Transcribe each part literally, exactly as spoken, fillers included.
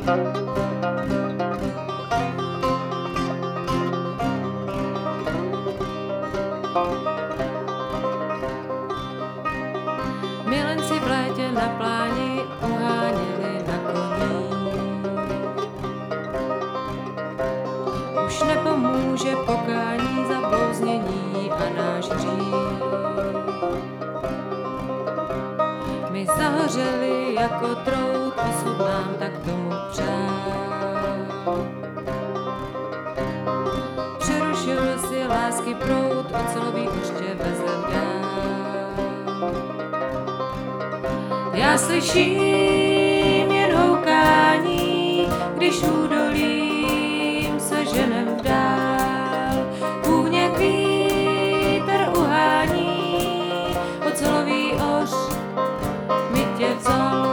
Milenci v létě na pláni uháněli na koní. Už nepomůže pokání, zablouznění a náš hřích. My zahořeli jako trout, osud nám tak tomu přál. Přerušil si lásky proud, ocelový uště vezl dál. Já slyším jen houkání, když údolím se ženem v dál. Úněk vítr uhání, ocelový oř mi tě vzal.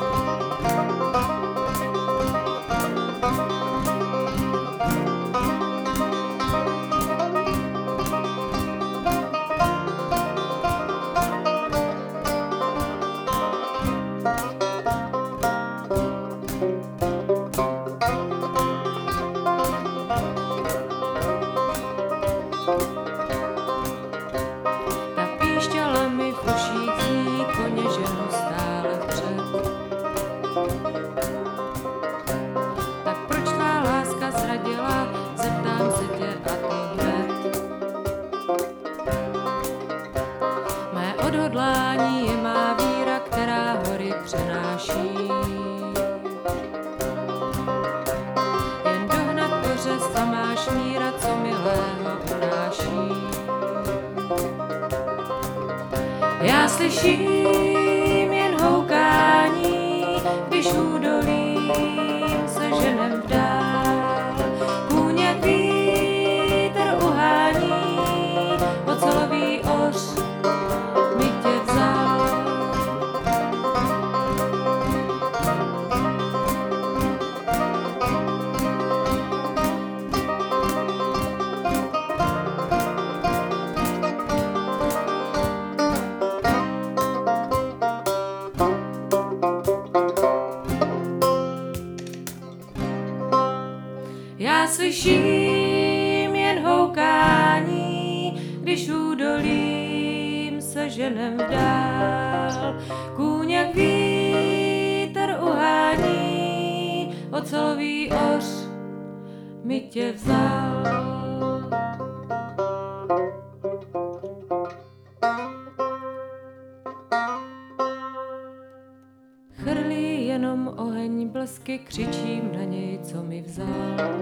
Odhodlání je má víra, která hory přenáší. Jen dohnat ořez a máš míra, co milého unáší. Já slyším jen houkání, když údolím se ženem v dál. Kůněk vítr uhání, ocelový oř Já slyším jen houkání, když údolím se ženem v dál. Kůň vítr uhání, ocelový oř mi tě vzal. Chrlí jenom oheň blesky, křičím na něj, co mi vzal.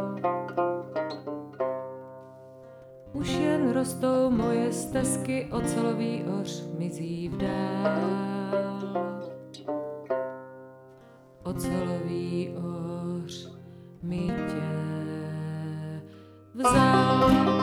Už jen rostou moje stezky, ocelový oř mizí v dál. Ocelový oř mi tě vzal.